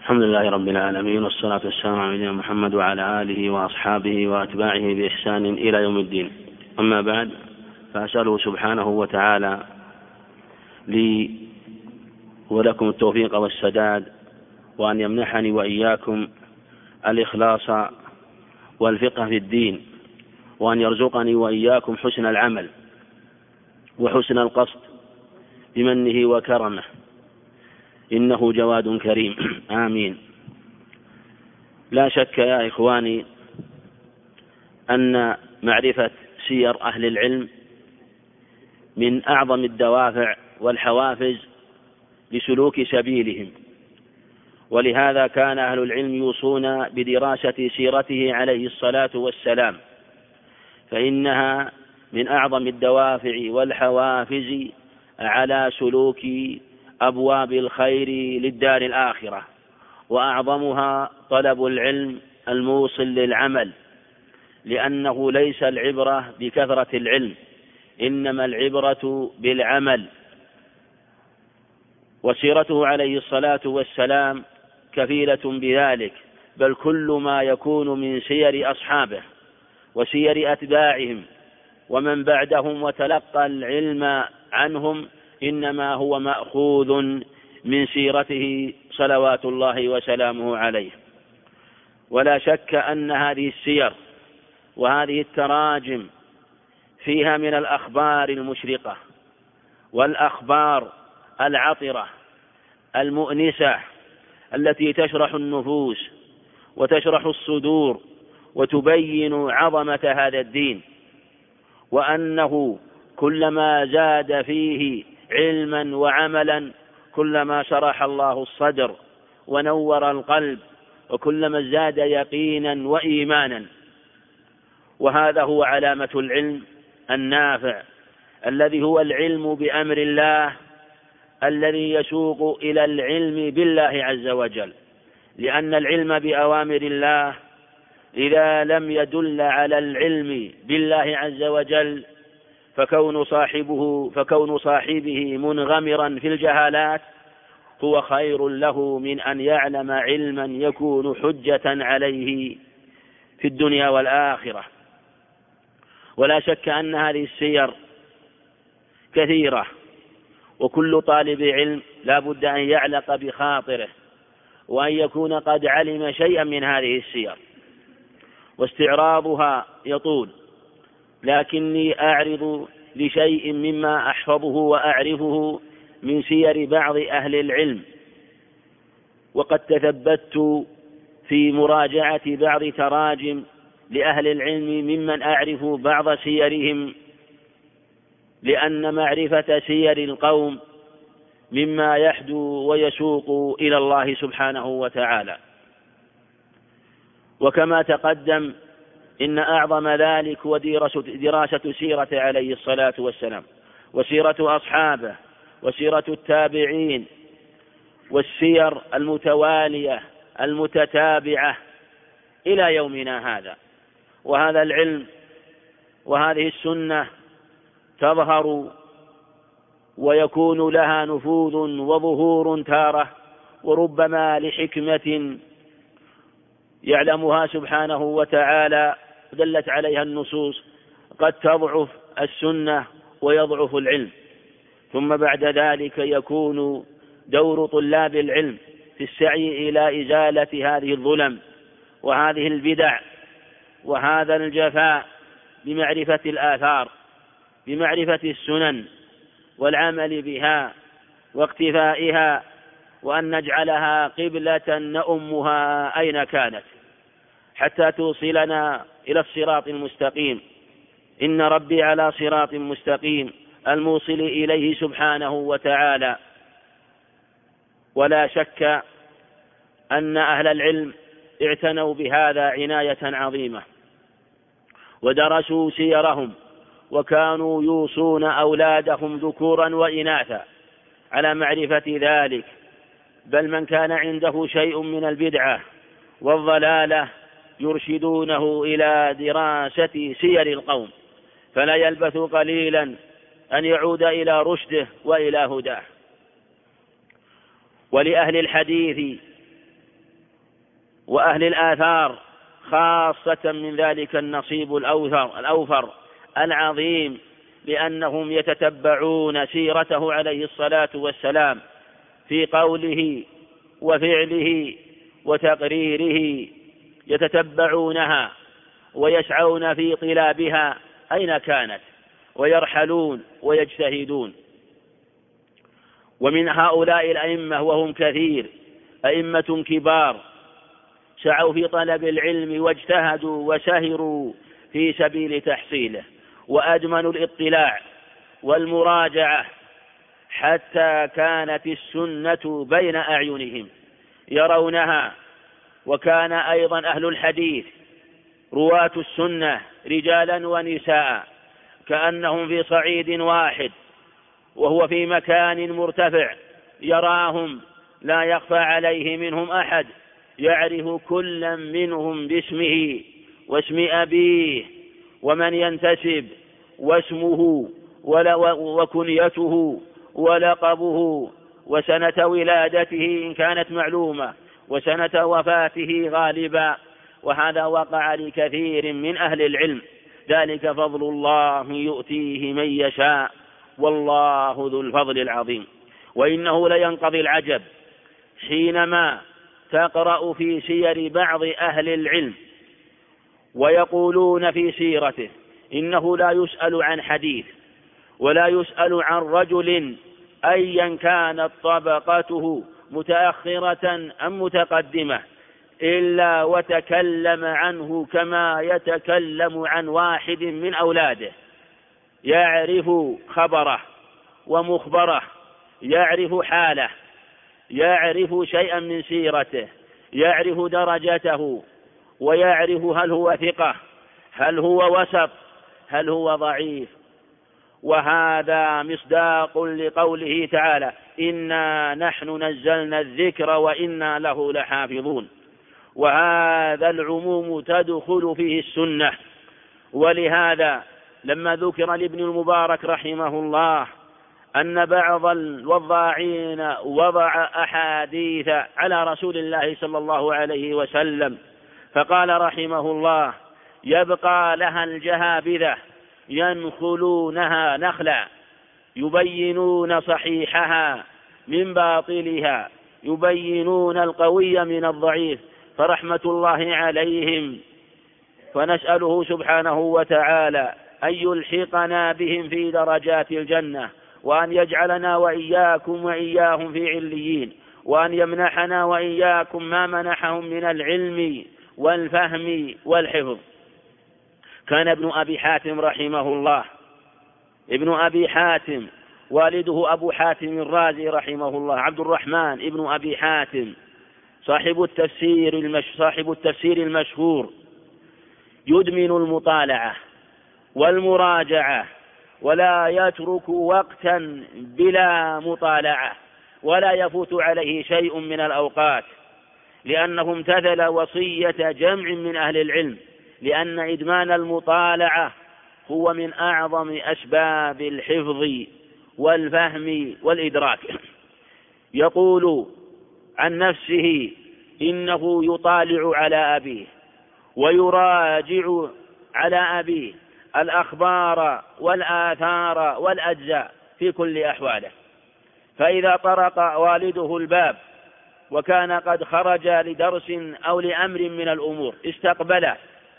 الحمد لله رب العالمين، والصلاة والسلام على نبينا محمد وعلى آله وأصحابه وأتباعه بإحسان إلى يوم الدين. أما بعد، فأسأله سبحانه وتعالى لي ولكم التوفيق والسداد، وأن يمنحني وإياكم الإخلاص والفقه في الدين، وأن يرزقني وإياكم حسن العمل وحسن القصد بمنه وكرمه، إنه جواد كريم. آمين. لا شك يا إخواني أن معرفة سير أهل العلم من أعظم الدوافع والحوافز لسلوك سبيلهم، ولهذا كان أهل العلم يوصون بدراسة سيرته عليه الصلاة والسلام، فإنها من أعظم الدوافع والحوافز على سلوك أبواب الخير للدار الآخرة، وأعظمها طلب العلم الموصل للعمل، لأنه ليس العبرة بكثرة العلم، إنما العبرة بالعمل. وسيرته عليه الصلاة والسلام كفيلة بذلك، بل كل ما يكون من سير أصحابه وسير أتباعهم ومن بعدهم وتلقى العلم عنهم إنما هو مأخوذ من سيرته صلوات الله وسلامه عليه. ولا شك أن هذه السير وهذه التراجم فيها من الأخبار المشرقة والأخبار العطرة المؤنسة التي تشرح النفوس وتشرح الصدور وتبين عظمة هذا الدين، وأنه كلما زاد فيه علما وعملا كلما شرح الله الصدر ونور القلب، وكلما زاد يقينا وإيمانا. وهذا هو علامة العلم النافع الذي هو العلم بأمر الله، الذي يسوق إلى العلم بالله عز وجل، لأن العلم بأوامر الله إذا لم يدل على العلم بالله عز وجل فكون صاحبه منغمرا في الجهالات هو خير له من أن يعلم علما يكون حجة عليه في الدنيا والآخرة. ولا شك أن هذه السير كثيرة، وكل طالب علم لا بد أن يعلق بخاطره وأن يكون قد علم شيئا من هذه السير، واستعراضها يطول، لكني أعرض لشيء مما أحفظه وأعرفه من سير بعض أهل العلم. وقد تثبت في مراجعة بعض تراجم لأهل العلم ممن أعرف بعض سيرهم، لأن معرفة سير القوم مما يحدو ويسوق إلى الله سبحانه وتعالى. وكما تقدم إن أعظم ذلك هو دراسة سيرة عليه الصلاة والسلام، وسيرة أصحابه، وسيرة التابعين، والسير المتوالية المتتابعة إلى يومنا هذا. وهذا العلم وهذه السنة تظهر ويكون لها نفوذ وظهور تارة، وربما لحكمة يعلمها سبحانه وتعالى دلت عليها النصوص قد تضعف السنة ويضعف العلم، ثم بعد ذلك يكون دور طلاب العلم في السعي إلى إزالة هذه الظلم وهذه البدع وهذا الجفاء بمعرفة الآثار، بمعرفة السنن والعمل بها واقتفائها، وأن نجعلها قبلة نؤمها أين كانت حتى توصلنا إلى الصراط المستقيم. إن ربي على صراط مستقيم الموصل إليه سبحانه وتعالى. ولا شك أن أهل العلم اعتنوا بهذا عناية عظيمة، ودرسوا سيرهم، وكانوا يوصون أولادهم ذكورا وإناثا على معرفة ذلك، بل من كان عنده شيء من البدعة والضلالة يرشدونه إلى دراسة سير القوم، فلا يلبث قليلا أن يعود إلى رشده وإلى هداه. ولأهل الحديث وأهل الآثار خاصة من ذلك النصيب الأوفر العظيم، لأنهم يتتبعون سيرته عليه الصلاة والسلام في قوله وفعله وتقريره، يتتبعونها ويسعون في طلابها أين كانت، ويرحلون ويجتهدون. ومن هؤلاء الأئمة وهم كثير، أئمة كبار سعوا في طلب العلم واجتهدوا وسهروا في سبيل تحصيله، وأدمنوا الاطلاع والمراجعة حتى كانت السنة بين أعينهم يرونها. وكان أيضا أهل الحديث رواة السنة رجالا ونساء كأنهم في صعيد واحد، وهو في مكان مرتفع يراهم لا يخفى عليه منهم أحد، يعرف كل منهم باسمه واسم أبيه ومن ينتسب واسمه وكنيته ولقبه وسنة ولادته إن كانت معلومة وسنة وفاته غالبا. وهذا وقع لكثير من أهل العلم، ذلك فضل الله يؤتيه من يشاء والله ذو الفضل العظيم. وإنه لينقضي العجب حينما تقرأ في سير بعض أهل العلم ويقولون في سيرته إنه لا يسأل عن حديث ولا يسأل عن رجل أيا كانت طبقته متأخرة أم متقدمة إلا وتكلم عنه كما يتكلم عن واحد من أولاده، يعرف خبره ومخبره، يعرف حاله، يعرف شيئا من سيرته، يعرف درجته، ويعرف هل هو ثقة، هل هو وسط، هل هو ضعيف. وهذا مصداق لقوله تعالى: إنا نحن نزلنا الذكر وإنا له لحافظون. وهذا العموم تدخل فيه السنة. ولهذا لما ذكر لابن المبارك رحمه الله أن بعض الوضاعين وضع أحاديث على رسول الله صلى الله عليه وسلم، فقال رحمه الله: يبقى لها الجهابذة ينخلونها نخلا، يبينون صحيحها من باطلها، يبينون القوي من الضعيف، فرحمة الله عليهم. فنسأله سبحانه وتعالى أن يلحقنا بهم في درجات الجنة، وأن يجعلنا وإياكم وإياهم في عليين، وأن يمنحنا وإياكم ما منحهم من العلم والفهم والحفظ. كان ابن أبي حاتم رحمه الله، ابن أبي حاتم والده أبو حاتم الرازي رحمه الله عبد الرحمن ابن أبي حاتم صاحب التفسير المشهور، يدمن المطالعة والمراجعة ولا يترك وقتا بلا مطالعة، ولا يفوت عليه شيء من الأوقات، لأنه امتثل وصية جمع من أهل العلم، لأن إدمان المطالعة هو من أعظم أسباب الحفظ والفهم والإدراك. يقول عن نفسه إنه يطالع على أبيه ويراجع على أبيه الأخبار والآثار والأجزاء في كل أحواله، فإذا طرق والده الباب وكان قد خرج لدرس أو لأمر من الأمور استقبله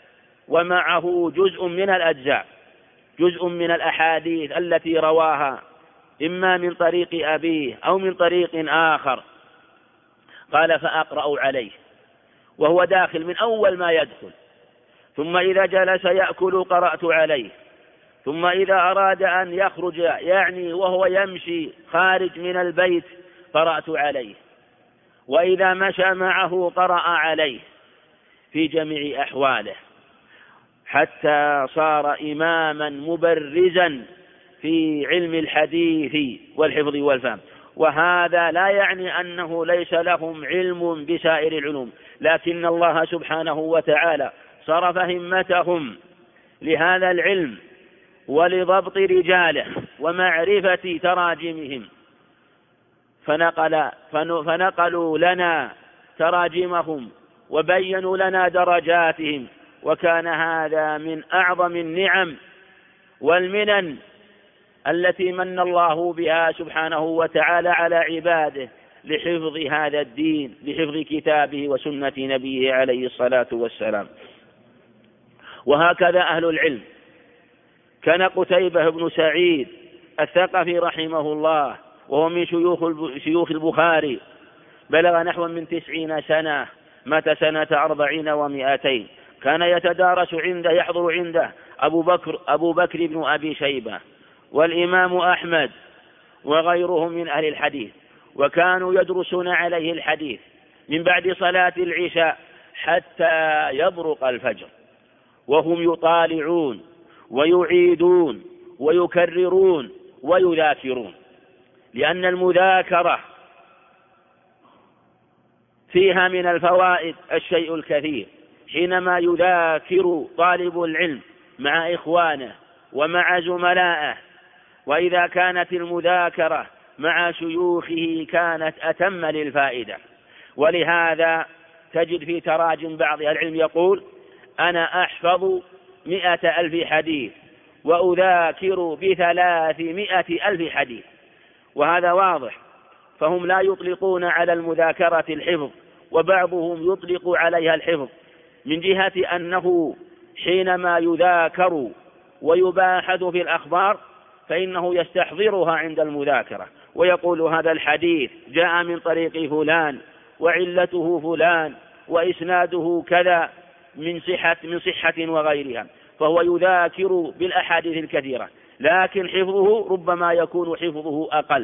ومعه جزء من الأجزاء، جزء من الأحاديث التي رواها إما من طريق أبيه أو من طريق آخر، قال: فأقرأ عليه وهو داخل من أول ما يدخل، ثم إذا جلس يأكل قرأت عليه، ثم إذا أراد أن يخرج يعني وهو يمشي خارج من البيت قرأت عليه، وإذا مشى معه قرأ عليه في جميع أحواله، حتى صار إماما مبرزا في علم الحديث والحفظ والفهم. وهذا لا يعني أنه ليس لهم علم بسائر العلوم، لكن الله سبحانه وتعالى صرف همتهم لهذا العلم ولضبط رجاله ومعرفة تراجمهم، فنقلوا لنا تراجمهم وبينوا لنا درجاتهم، وكان هذا من أعظم النعم والمنن التي من الله بها سبحانه وتعالى على عباده لحفظ هذا الدين، لحفظ كتابه وسنة نبيه عليه الصلاة والسلام. وهكذا أهل العلم، كان قتيبة بن سعيد الثقفي رحمه الله، وهو من شيوخ البخاري، بلغ نحو من 90 سنة، مات سنة 40 و200. كان يتدارس عنده، يحضر عنده أبو بكر بن أبي شيبة والإمام أحمد وغيرهم من أهل الحديث، وكانوا يدرسون عليه الحديث من بعد صلاة العشاء حتى يبرق الفجر، وهم يطالعون ويعيدون ويكررون ويذاكرون، لأن المذاكرة فيها من الفوائد الشيء الكثير. حينما يذاكر طالب العلم مع إخوانه ومع زملائه، وإذا كانت المذاكرة مع شيوخه كانت أتم للفائدة. ولهذا تجد في تراجم بعض العلم يقول: أنا أحفظ 100,000 حديث وأذاكر 300,000 حديث. وهذا واضح، فهم لا يطلقون على المذاكرة الحفظ، وبعضهم يطلق عليها الحفظ من جهة أنه حينما يذاكر ويباحث في الأخبار فإنه يستحضرها عند المذاكرة، ويقول: هذا الحديث جاء من طريق فلان وعلته فلان وإسناده كذا من صحة وغيرها، فهو يذاكر بالأحاديث الكثيرة، لكن حفظه ربما يكون حفظه أقل.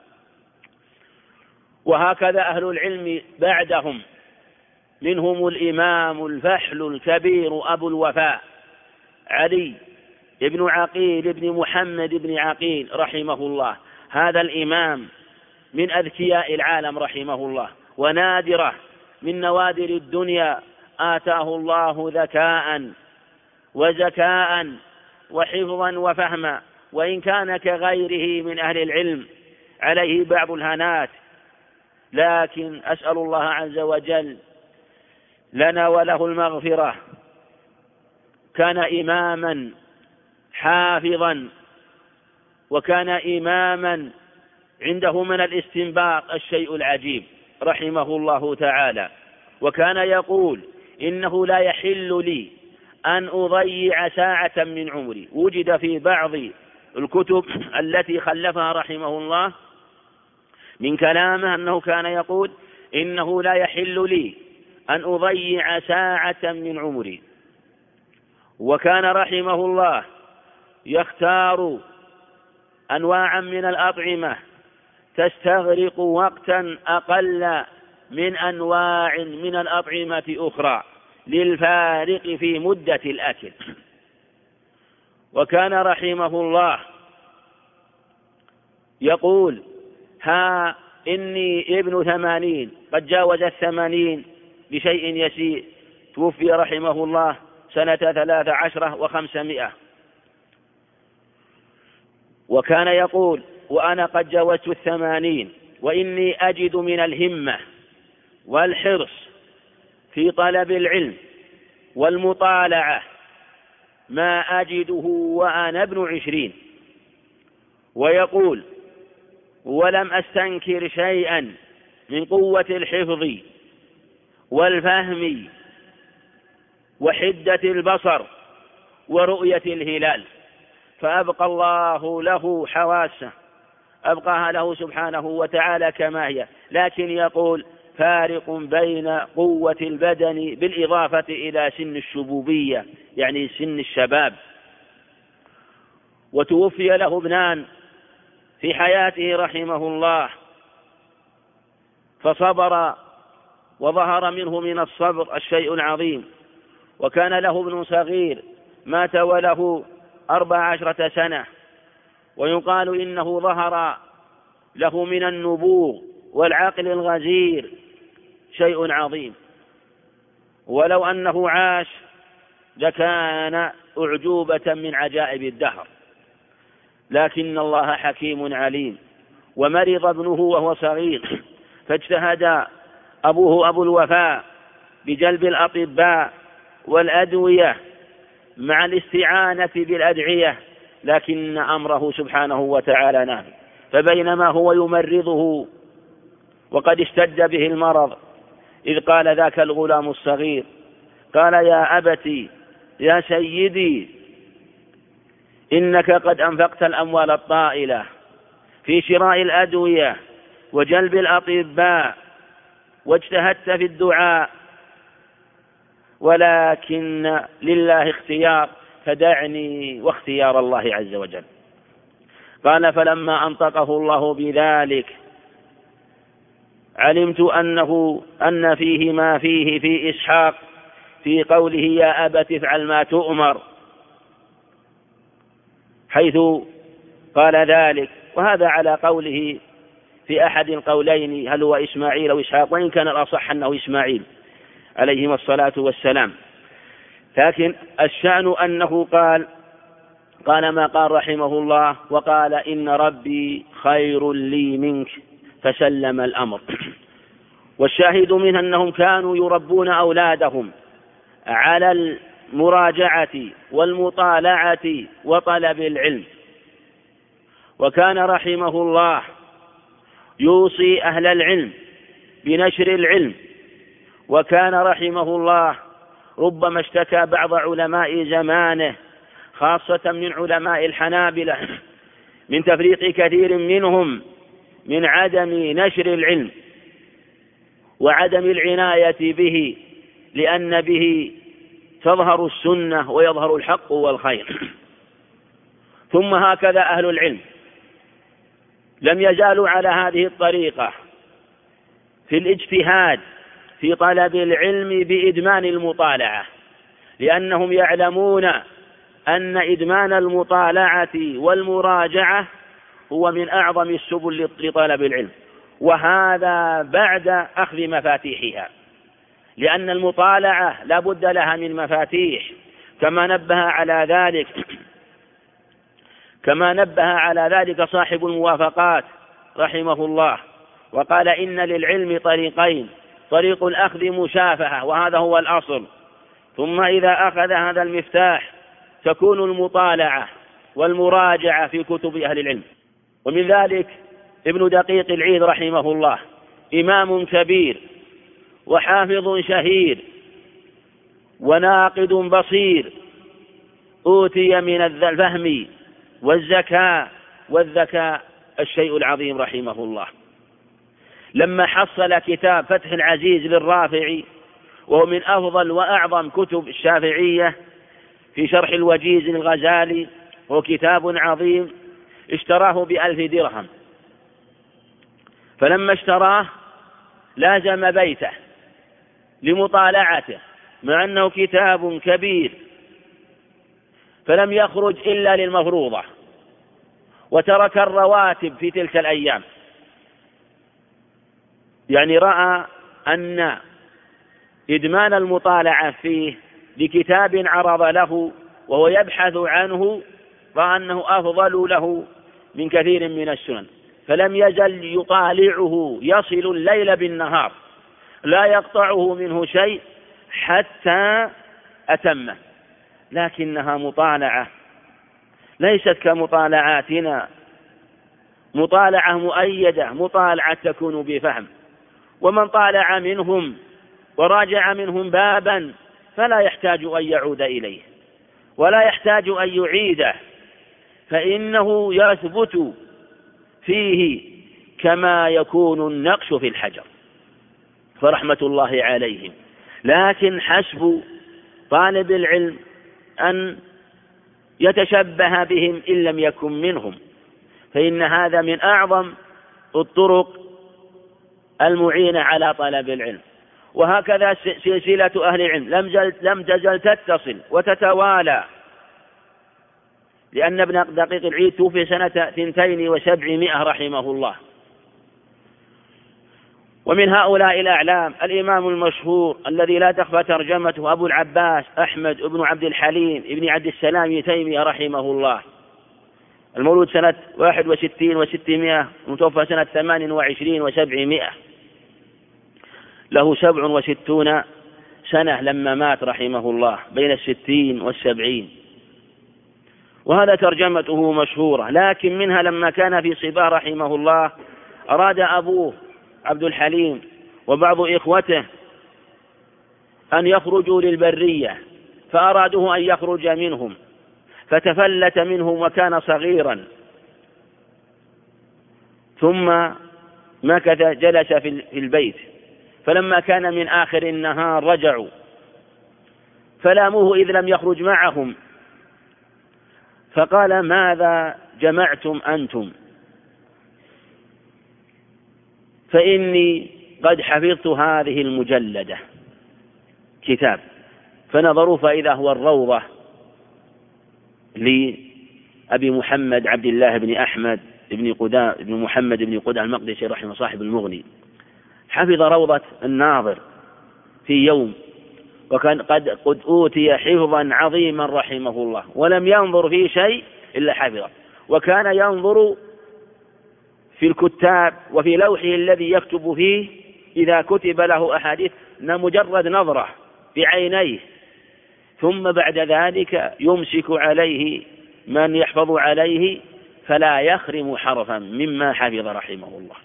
وهكذا أهل العلم بعدهم، منهم الإمام الفحل الكبير أبو الوفاء علي بن عقيل بن محمد بن عقيل رحمه الله. هذا الإمام من أذكياء العالم رحمه الله، ونادرة من نوادر الدنيا، آتاه الله ذكاء وزكاء وحفظا وفهما، وإن كان كغيره من أهل العلم عليه بعض الهنات، لكن أسأل الله عز وجل لنا وله المغفرة. كان إماما حافظا، وكان إماما عنده من الاستنباط الشيء العجيب رحمه الله تعالى. وكان يقول: إنه لا يحل لي أن أضيع ساعة من عمري. وجد في بعض الكتب التي خلفها رحمه الله من كلامه أنه كان يقول: إنه لا يحل لي أن أضيع ساعة من عمري. وكان رحمه الله يختار أنواعا من الأطعمة تستغرق وقتا أقل من أنواع من الأطعمة أخرى للفارق في مدة الأكل. وكان رحمه الله يقول: ها إني ابن 80، قد جاوز 80 بشيء يسير. توفي رحمه الله سنة 13 و500. وكان يقول: وأنا قد جاوزت 80 وإني أجد من الهمة والحرص في طلب العلم والمطالعة ما أجده وأنا ابن 20. ويقول: ولم أستنكر شيئا من قوة الحفظ والفهم وحدة البصر ورؤية الهلال، فأبقى الله له حواسه، أبقاها له سبحانه وتعالى كما هي. لكن يقول: فارق بين قوة البدن بالإضافة إلى سن الشبوبية، يعني سن الشباب. وتوفي له ابنان في حياته رحمه الله، فصبر وظهر منه من الصبر الشيء العظيم. وكان له ابن صغير مات وله 14 سنة، ويقال إنه ظهر له من النبوغ والعقل الغزير شيء عظيم، ولو أنه عاش لكان أعجوبة من عجائب الدهر. لكن الله حكيم عليم. ومرض ابنه وهو صغير، فاجتهد أبوه أبو الوفاء بجلب الأطباء والأدوية مع الاستعانة بالأدعية، لكن أمره سبحانه وتعالى نافذ. فبينما هو يمرضه وقد اشتد به المرض إذ قال ذاك الغلام الصغير، قال يا أبتي يا سيدي إنك قد أنفقت الأموال الطائلة في شراء الأدوية وجلب الأطباء واجتهدت في الدعاء، ولكن لله اختيار فدعني واختيار الله عز وجل. قال فلما أنطقه الله بذلك علمت أن فيه ما فيه في إسحاق في قوله يا أبت افعل ما تؤمر، حيث قال ذلك، وهذا على قوله في أحد القولين هل هو إسماعيل أو إسحاق، وإن كان الأصح أنه إسماعيل عليهما الصلاة والسلام. لكن الشأن أنه قال ما قال رحمه الله، وقال إن ربي خير لي منك فسلم الأمر. والشاهد منه أنهم كانوا يربون أولادهم على المراجعة والمطالعة وطلب العلم، وكان رحمه الله يوصي أهل العلم بنشر العلم، وكان رحمه الله ربما اشتكى بعض علماء زمانه خاصة من علماء الحنابلة من تفريط كثير منهم من عدم نشر العلم وعدم العناية به، لأن به تظهر السنة ويظهر الحق والخير. ثم هكذا أهل العلم لم يزالوا على هذه الطريقة في الاجتهاد في طلب العلم بإدمان المطالعة، لأنهم يعلمون أن إدمان المطالعة والمراجعة هو من أعظم السبل لطلب العلم، وهذا بعد أخذ مفاتيحها، لأن المطالعة لا بد لها من مفاتيح، كما نبه على ذلك صاحب الموافقات رحمه الله، وقال إن للعلم طريقين، طريق الأخذ مشافهة وهذا هو الأصل، ثم إذا أخذ هذا المفتاح تكون المطالعة والمراجعة في كتب أهل العلم. ومن ذلك ابن دقيق العيد رحمه الله، إمام كبير وحافظ شهير وناقد بصير، أوتي من الفهم والذكاء الشيء العظيم رحمه الله، لما حصل كتاب فتح العزيز للرافعي، وهو من أفضل وأعظم كتب الشافعية في شرح الوجيز للغزالي، وهو كتاب عظيم، اشتراه ب1000 درهم، فلما اشتراه لازم بيته لمطالعته مع أنه كتاب كبير، فلم يخرج إلا للمفروضة وترك الرواتب في تلك الأيام، يعني رأى أن إدمان المطالعة فيه لكتاب عرض له وهو يبحث عنه، رأى أنه أفضل له من كثير من السنن، فلم يزل يطالعه يصل الليل بالنهار لا يقطعه منه شيء حتى أتمه. لكنها مطالعة ليست كمطالعاتنا، مطالعة مؤيدة، مطالعة تكون بفهم، ومن طالع منهم وراجع منهم بابا فلا يحتاج أن يعود إليه ولا يحتاج أن يعيده، فإنه يثبت فيه كما يكون النقش في الحجر، فرحمة الله عليهم. لكن حسب طالب العلم أن يتشبه بهم إن لم يكن منهم، فإن هذا من أعظم الطرق المعينة على طلب العلم. وهكذا سلسلة أهل العلم لم تزل تتصل وتتوالى، لأن ابن دقيق العيد توفي سنة 72 رحمه الله. ومن هؤلاء الأعلام الإمام المشهور الذي لا تخفى ترجمته أبو العباس أحمد بن عبد الحليم ابن عبد السلام تيمية رحمه الله، المولود سنة 61 و600، متوفى سنة 28 و700، له 67 سنة لما مات رحمه الله، بين 60 و70. وهذا ترجمته مشهورة. لكن منها لما كان في صباه رحمه الله أراد أبوه عبد الحليم وبعض إخوته أن يخرجوا للبرية، فأرادوه أن يخرج منهم، فتفلت منهم وكان صغيرا، ثم مكث جلس في البيت. فلما كان من آخر النهار رجعوا فلاموه إذ لم يخرج معهم، فقال: ماذا جمعتم أنتم؟ فإني قد حفظت هذه المجلدة، كتاب. فنظروا فإذا هو الروضة لأبي محمد عبد الله بن أحمد بن محمد بن قدامة المقدسي رحمه صاحب المغني. حفظ روضة الناظر في يوم، وكان قد أوتي حفظا عظيما رحمه الله، ولم ينظر في شيء إلا حفظه. وكان ينظر في الكتاب وفي لوحه الذي يكتب فيه إذا كتب له أحاديث مجرد نظرة بعينيه، ثم بعد ذلك يمسك عليه من يحفظ عليه فلا يخرم حرفا مما حفظ رحمه الله.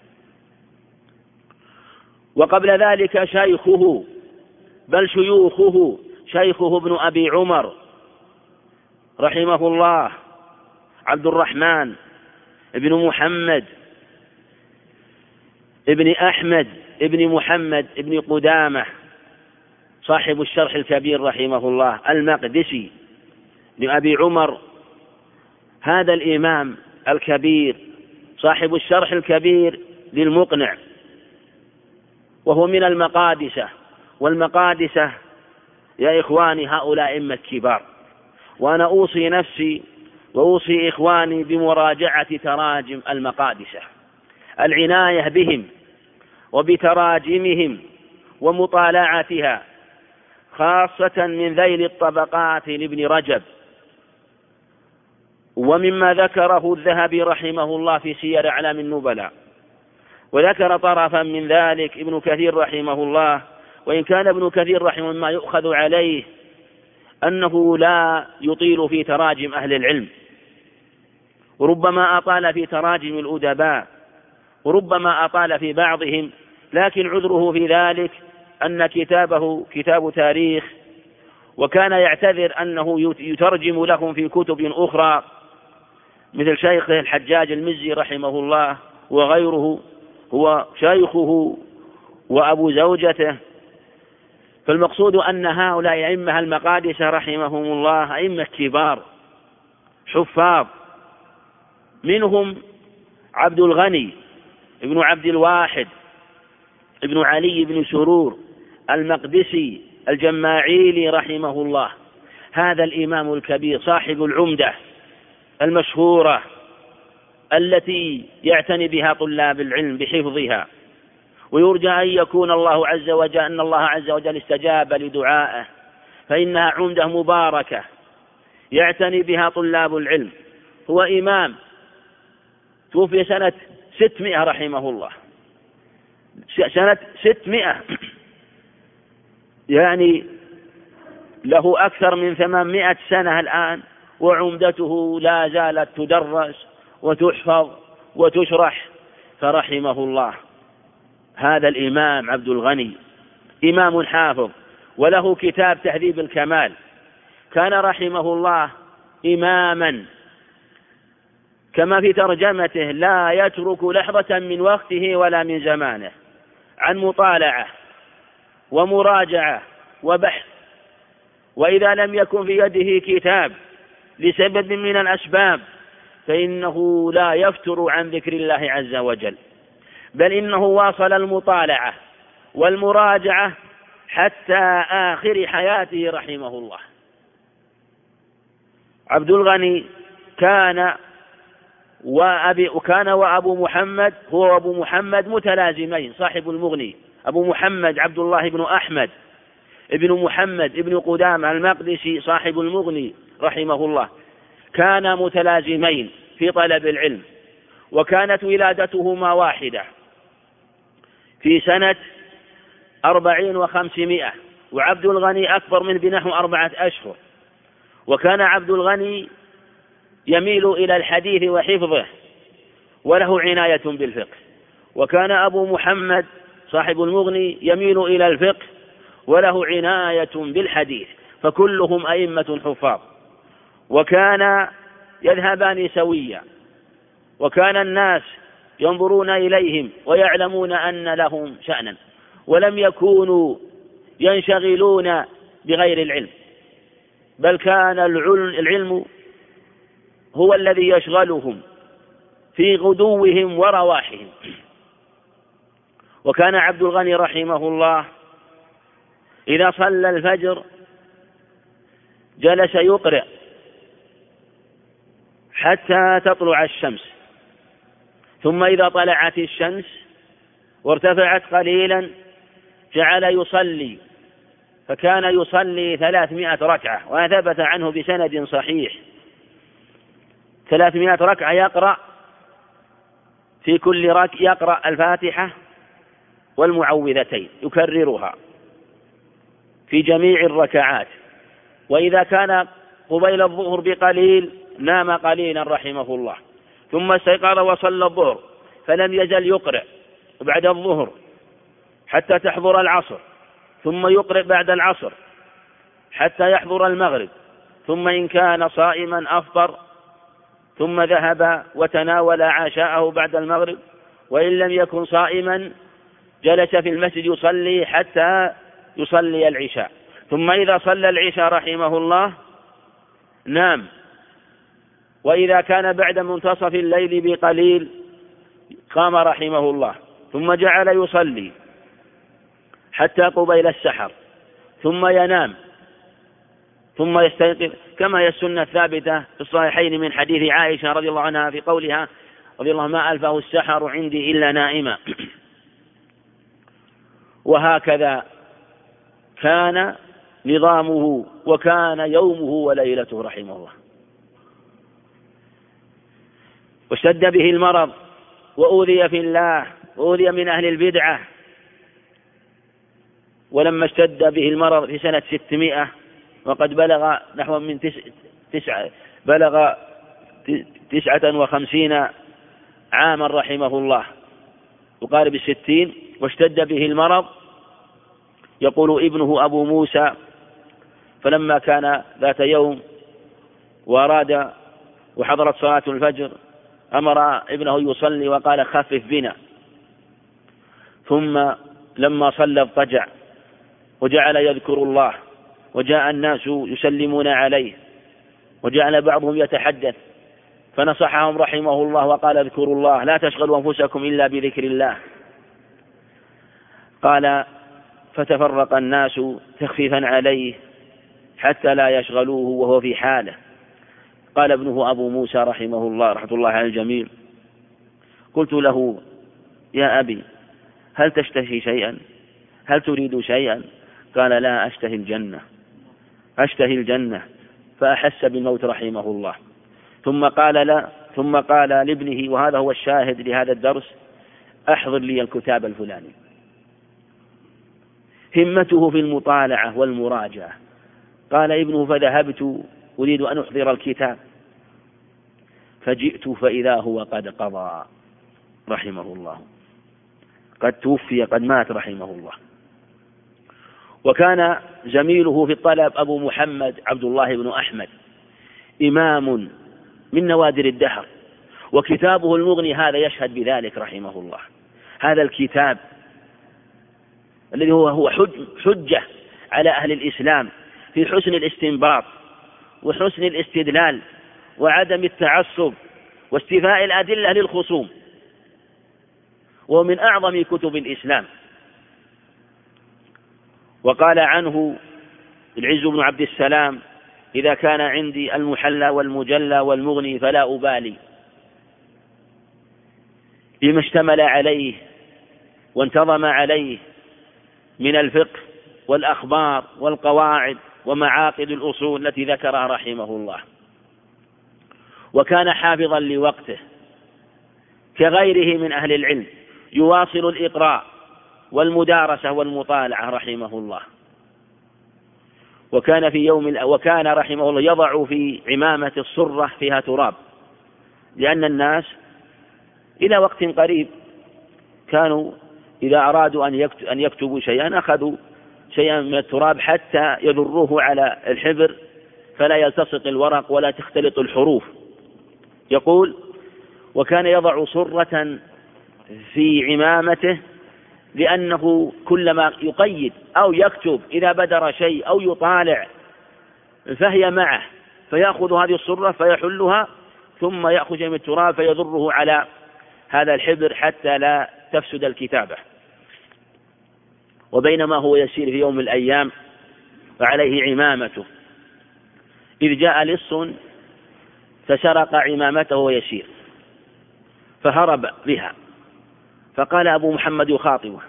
وقبل ذلك شيخه، بل شيوخه، شيخه ابن أبي عمر رحمه الله عبد الرحمن ابن محمد ابن أحمد ابن محمد ابن قدامة صاحب الشرح الكبير رحمه الله المقدسي لأبي عمر. هذا الإمام الكبير صاحب الشرح الكبير للمقنع، وهو من المقادسة. والمقادسة يا إخواني هؤلاء أئمة كبار، وأنا أوصي نفسي وأوصي إخواني بمراجعة تراجم المقادسة، العناية بهم وبتراجمهم ومطالعتها، خاصة من ذيل الطبقات لابن رجب، ومما ذكره الذهبي رحمه الله في سير أعلام النبلاء. وذكر طرفا من ذلك ابن كثير رحمه الله، وإن كان ابن كثير رحمه الله يؤخذ عليه أنه لا يطيل في تراجم أهل العلم، وربما أطال في تراجم الأدباء، وربما أطال في بعضهم، لكن عذره في ذلك أن كتابه كتاب تاريخ، وكان يعتذر أنه يترجم لهم في كتب أخرى مثل شيخه الحجاج المزي رحمه الله وغيره، هو شيخه وأبو زوجته. فالمقصود أن هؤلاء أئمة المقادسة رحمهم الله أئمة كبار حفاظ، منهم عبد الغني ابن عبد الواحد ابن علي بن سرور المقدسي الجماعيلي رحمه الله. هذا الإمام الكبير صاحب العمدة المشهورة التي يعتني بها طلاب العلم بحفظها، ويرجى أن يكون الله عز وجل أن الله عز وجل استجاب لدعائه، فإنها عمدة مباركة يعتني بها طلاب العلم. هو إمام توفي سنة 600 رحمه الله، سنة 600، يعني له أكثر من 800 سنة الآن، وعمدته لا زالت تدرس وتحفظ وتشرح، فرحمه الله. هذا الإمام عبد الغني إمام حافظ، وله كتاب تهذيب الكمال. كان رحمه الله إماما كما في ترجمته لا يترك لحظة من وقته ولا من زمانه عن مطالعة ومراجعة وبحث. وإذا لم يكن في يده كتاب لسبب من الأسباب فإنه لا يفتر عن ذكر الله عز وجل، بل إنه واصل المطالعة والمراجعة حتى آخر حياته رحمه الله. عبد الغني كان وأبو محمد، هو وأبو محمد متلازمين، صاحب المغني أبو محمد عبد الله بن أحمد ابن محمد ابن قدامة المقدسي صاحب المغني رحمه الله، كان متلازمين في طلب العلم. وكانت ولادتهما واحدة في سنة 400 و500، وعبد الغني أكبر منه بنحو 4 أشهر. وكان عبد الغني يميل إلى الحديث وحفظه وله عناية بالفقه، وكان أبو محمد صاحب المغني يميل إلى الفقه وله عناية بالحديث، فكلهم أئمة حفاظ، وكان يذهبان سويا، وكان الناس ينظرون إليهم ويعلمون أن لهم شأنا، ولم يكونوا ينشغلون بغير العلم، بل كان العلم هو الذي يشغلهم في غدوهم ورواحهم. وكان عبد الغني رحمه الله إذا صلى الفجر جلس يقرأ حتى تطلع الشمس، ثم إذا طلعت الشمس وارتفعت قليلا جعل يصلي، فكان يصلي 300 ركعة، وثبت عنه بسند صحيح 300 ركعة يقرأ في كل يقرأ الفاتحة والمعوذتين يكررها في جميع الركعات. وإذا كان قبيل الظهر بقليل نام قليلا رحمه الله، ثم استيقظ وصلى الظهر، فلم يزل يقرأ بعد الظهر حتى تحضر العصر، ثم يقرأ بعد العصر حتى يحضر المغرب، ثم إن كان صائما أفطر، ثم ذهب وتناول عشاءه بعد المغرب، وإن لم يكن صائما جلس في المسجد يصلي حتى يصلي العشاء، ثم إذا صلى العشاء رحمه الله نام. وإذا كان بعد منتصف الليل بقليل قام رحمه الله، ثم جعل يصلي حتى قبيل السحر، ثم ينام، ثم يستيقظ، كما هي السنة الثابتة في الصحيحين من حديث عائشة رضي الله عنها في قولها رضي الله ما ألفه السحر عندي إلا نائما. وهكذا كان نظامه، وكان يومه وليلته رحمه الله. واشتد به المرض وأوذي في الله وأوذي من أهل البدعة، ولما اشتد به المرض في سنة 600 وقد بلغ نحو من 59 عاما رحمه الله، يقارب 60، واشتد به المرض. يقول ابنه أبو موسى: فلما كان ذات يوم وأراد وحضرت صلاة الفجر أمر ابنه يصلي وقال: خفف بنا. ثم لما صلى اضطجع وجعل يذكر الله، وجاء الناس يسلمون عليه، وجعل بعضهم يتحدث، فنصحهم رحمه الله وقال: اذكروا الله، لا تشغلوا أنفسكم إلا بذكر الله. قال: فتفرق الناس تخفيفا عليه حتى لا يشغلوه وهو في حاله. قال ابنه أبو موسى رحمه الله رحمة الله على الجميع: قلت له: يا أبي، هل تشتهي شيئا؟ هل تريد شيئا؟ قال: لا، أشتهي الجنة. فأحس بالموت رحمه الله. ثم قال لابنه، وهذا هو الشاهد لهذا الدرس: أحضر لي الكتاب الفلاني. همته في المطالعة والمراجعة. قال ابنه: فذهبت أريد أن أحضر الكتاب، فجئت فإذا هو قد قضى رحمه الله، قد توفي، قد مات رحمه الله. وكان زميله في الطلب أبو محمد عبد الله بن أحمد، إمام من نوادر الدهر، وكتابه المغني هذا يشهد بذلك رحمه الله. هذا الكتاب الذي هو حجة على أهل الإسلام في حسن الاستنباط وحسن الاستدلال وعدم التعصب واستيفاء الأدلة للخصوم، ومن أعظم كتب الإسلام. وقال عنه العز بن عبد السلام: إذا كان عندي المحلى والمجلى والمغني فلا أبالي بما اشتمل عليه وانتظم عليه من الفقه والأخبار والقواعد ومعاقد الأصول التي ذكرها رحمه الله. وكان حافظا لوقته كغيره من أهل العلم، يواصل الإقراء والمدارسة والمطالعة رحمه الله. وكان رحمه الله يضع في عمامة الصرة فيها تراب، لأن الناس إلى وقت قريب كانوا إذا أرادوا أن يكتبوا شيئا أخذوا شيئا من التراب حتى يذروه على الحبر فلا يلتصق الورق ولا تختلط الحروف. يقول: وكان يضع صرة في عمامته، لأنه كلما يقيد أو يكتب إذا بدر شيء أو يطالع فهي معه، فيأخذ هذه الصرة فيحلها ثم يأخذ شيء من التراب فيضره على هذا الحبر حتى لا تفسد الكتابة. وبينما هو يسير في يوم من الأيام وعليه عمامته، إذ جاء لص فسرق عمامته ويسير فهرب بها، فقال أبو محمد يخاطبه: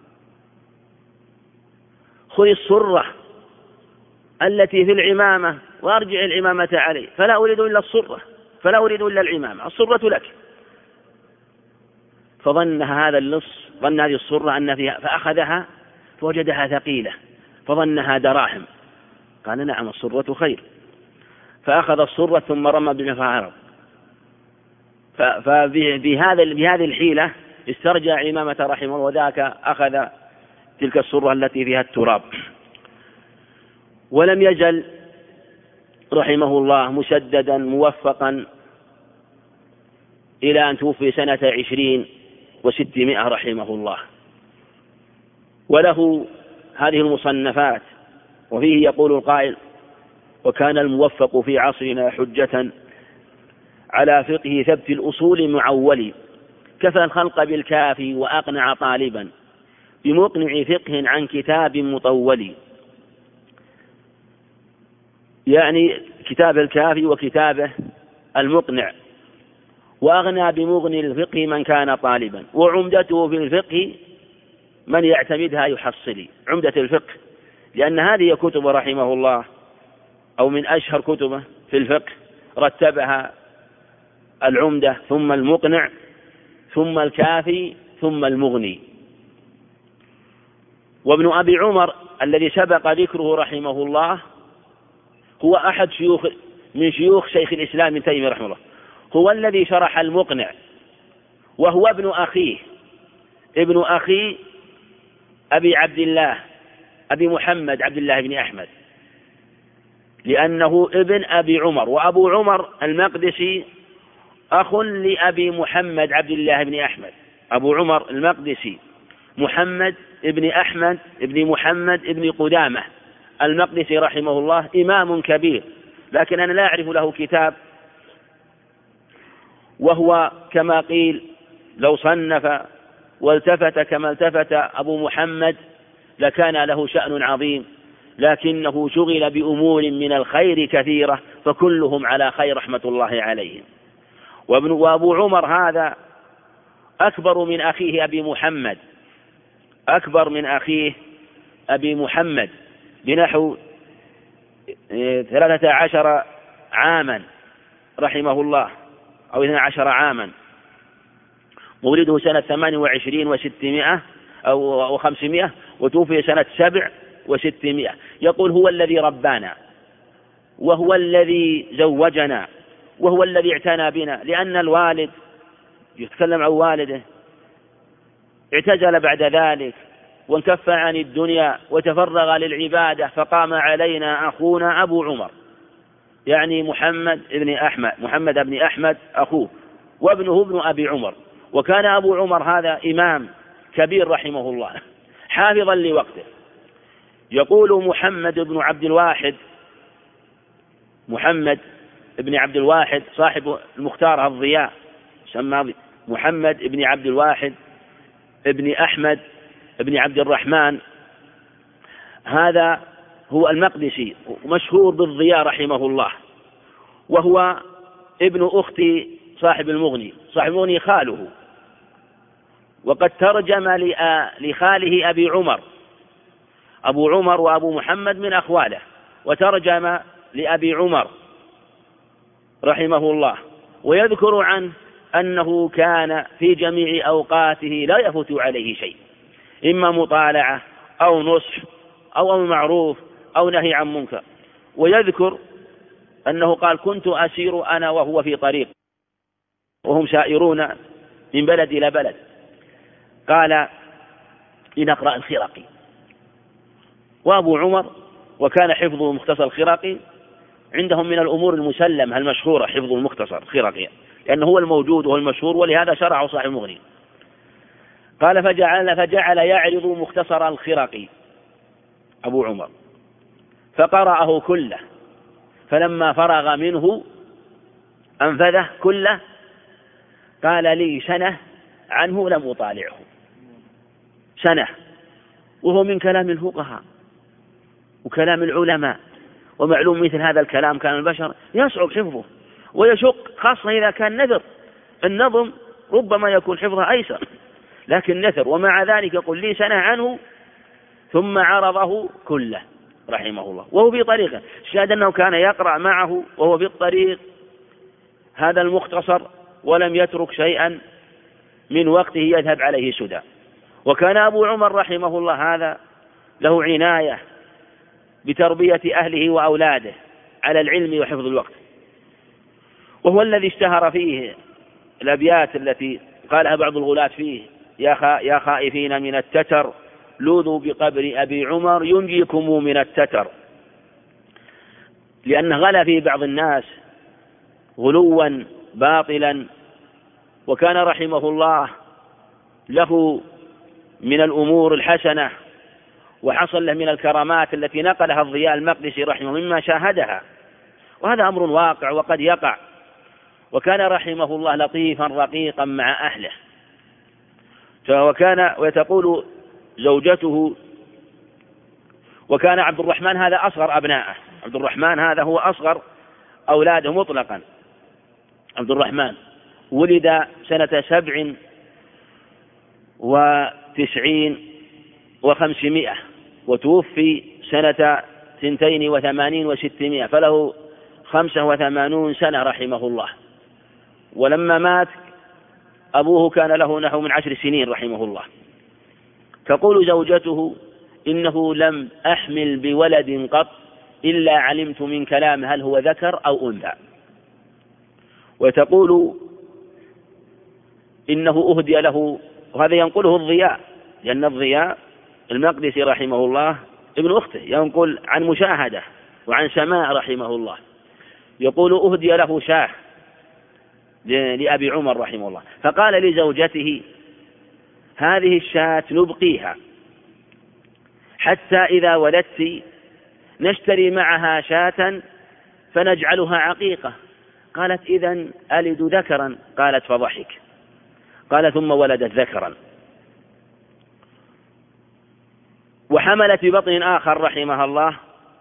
خذ الصرة التي في العمامة وأرجع العمامة علي، فلا أريد إلا الصرة، فلا أريد إلا العمامة، الصرة لك. فظن هذا اللص ظن هذه الصرة أن فيها، فأخذها فوجدها ثقيلة فظنها دراهم، قال: نعم الصرة خير، فأخذ الصرة ثم رمى بما فهرب. فبهذه الحيلة استرجع عمامة رحمه الله، وذاك أخذ تلك الصرة التي فيها التراب. ولم يزل رحمه الله مسددا موفقا إلى أن توفي سنة 20 و600 رحمه الله، وله هذه المصنفات. وفيه يقول القائل: وكان الموفق في عصرنا حجة على فقه ثبت الأصول معول، كفى الخلق بالكافي وأقنع طالبا بمقنع فقه عن كتاب مطول. يعني كتاب الكافي وكتابه المقنع، وأغنى بمغني الفقه من كان طالبا، وعمدته في الفقه من يعتمدها يحصلي. عمدة الفقه، لأن هذه كتب رحمه الله أو من أشهر كتبه في الفقه، رتبها العمدة ثم المقنع ثم الكافي ثم المغني. وابن أبي عمر الذي سبق ذكره رحمه الله هو أحد من شيوخ شيخ الإسلام ابن تيمية رحمه الله، هو الذي شرح المقنع، وهو ابن أخي أبي عبد الله أبي محمد عبد الله بن أحمد، لأنه ابن أبي عمر، وأبو عمر المقدسي أخ لأبي محمد عبد الله بن أحمد. أبو عمر المقدسي محمد ابن أحمد ابن محمد ابن قدامة المقدسي رحمه الله، إمام كبير، لكن أنا لا أعرف له كتاب، وهو كما قيل لو صنف والتفت كما التفت أبو محمد لكان له شأن عظيم، لكنه شغل بأمور من الخير كثيرة، فكلهم على خير رحمة الله عليهم. وأبو عمر هذا أكبر من أخيه أبي محمد، أكبر من أخيه أبي محمد بنحو 13 عاما رحمه الله، أو 12 عاما. مولده سنة 28 و600 أو 500، وتوفي سنة 7 و600. يقول: هو الذي ربانا، وهو الذي زوجنا، وهو الذي اعتنى بنا، لأن الوالد يتكلم عن والده اعتزل بعد ذلك وانكف عن الدنيا وتفرغ للعبادة، فقام علينا أخونا أبو عمر، يعني محمد بن أحمد أخوه، وابنه ابن أبي عمر. وكان أبو عمر هذا إمام كبير رحمه الله حافظا لوقته. يقول محمد بن عبد الواحد صاحب المختار الضياء، سمى محمد بن عبد الواحد ابن أحمد ابن عبد الرحمن، هذا هو المقدسي مشهور بالضياء رحمه الله، وهو ابن أخت صاحب المغني خاله، وقد ترجم لخاله أبي عمر. أبو عمر وأبو محمد من أخواله، وترجم لأبي عمر رحمه الله، ويذكر عنه أنه كان في جميع أوقاته لا يفوت عليه شيء، إما مطالعة أو نصح أو أمر معروف أو نهي عن منكر. ويذكر أنه قال: كنت أسير أنا وهو في طريق وهم سائرون من بلد إلى بلد، قال: لنقرأ الخرقي. وأبو عمر وكان حفظه مختصر الخرقي عندهم من الأمور المسلمة المشهورة حفظ المختصر الخرقي، لأنه هو الموجود وهو المشهور، ولهذا شرعه صاحب المغني. قال: فجعل يعرض مختصر الخرقي أبو عمر فقرأه كله، فلما فرغ منه أنفذه كله. قال: لي سنة عنه لم أطالعه، سنة، وهو من كلام الفقهاء وكلام العلماء، ومعلوم مثل هذا الكلام كان البشر يصعب حفظه ويشق، خاصة إذا كان نثر. النظم ربما يكون حفظها أيسر، لكن نثر، ومع ذلك يقول: لي سنة عنه، ثم عرضه كله رحمه الله وهو في طريقه. الشاهد أنه كان يقرأ معه وهو في الطريق هذا المختصر، ولم يترك شيئا من وقته يذهب عليه سدى. وكان أبو عمر رحمه الله هذا له عناية بتربية أهله وأولاده على العلم وحفظ الوقت، وهو الذي اشتهر فيه الأبيات التي قالها بعض الغلاة فيه: يا خائفين من التتر لوذوا بقبر أبي عمر ينجيكم من التتر، لأنه غلا في بعض الناس غلوا باطلا. وكان رحمه الله له من الأمور الحسنة، وحصل له من الكرامات التي نقلها الضياء المقدسي رحمه مما شاهدها، وهذا أمر واقع وقد يقع. وكان رحمه الله لطيفا رقيقا مع أهله. وتقول زوجته: وكان عبد الرحمن هذا أصغر أبنائه، عبد الرحمن هذا هو أصغر أولاده مطلقا. عبد الرحمن ولد سنة 97 و500، وتوفي سنة 82 و600، فله 85 سنة رحمه الله. ولما مات أبوه كان له نحو من 10 سنين رحمه الله. تقول زوجته: إنه لم أحمل بولد قط إلا علمت من كلام هل هو ذكر أو أنثى. وتقول إنه أهدي له، وهذا ينقله الضياء، لأن الضياء المقدسي رحمه الله ابن أخته ينقل عن مشاهدة وعن سماع رحمه الله، يقول: أهدي له شاه لأبي عمر رحمه الله، فقال لزوجته: هذه الشاة نبقيها حتى إذا ولدت نشتري معها شاة فنجعلها عقيقة. قالت: إذن ألد ذكرا؟ قالت: فضحك. قال: ثم ولدت ذكرا. وحملت ببطن آخر رحمها الله،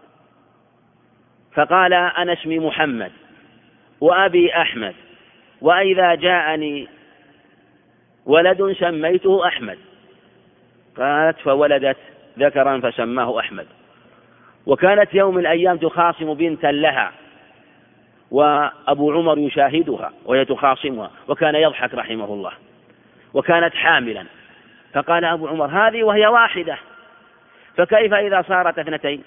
فقال: أنا اسمي محمد وأبي أحمد، وإذا جاءني ولد سميته أحمد. قالت: فولدت ذكرا فسماه أحمد. وكانت يوم من الأيام تخاصم بنتا لها، وأبو عمر يشاهدها وهي تخاصمها، وكان يضحك رحمه الله، وكانت حاملا. فقال أبو عمر: هذه وهي واحدة، فكيف إذا صارت 2؟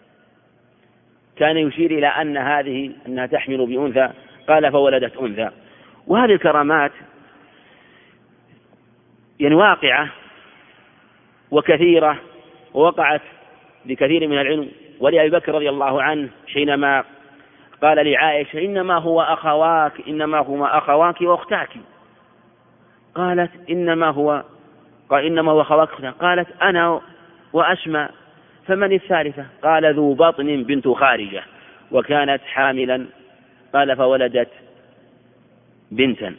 كان يشير إلى أن هذه أنها تحمل بأنثى، قال: فولدت أنثى. وهذه الكرامات يعني واقعة وكثيرة، ووقعت لكثير من العلم. ولأبي بكر رضي الله عنه حينما قال لعائشة: إنما هو أخواك وأختاك، قالت: إنما هو أخواك. قالت: أنا وأسماء، فمن الثالثة؟ قال: ذو بطن بنت خارجة، وكانت حاملا. قال: فولدت بنتا.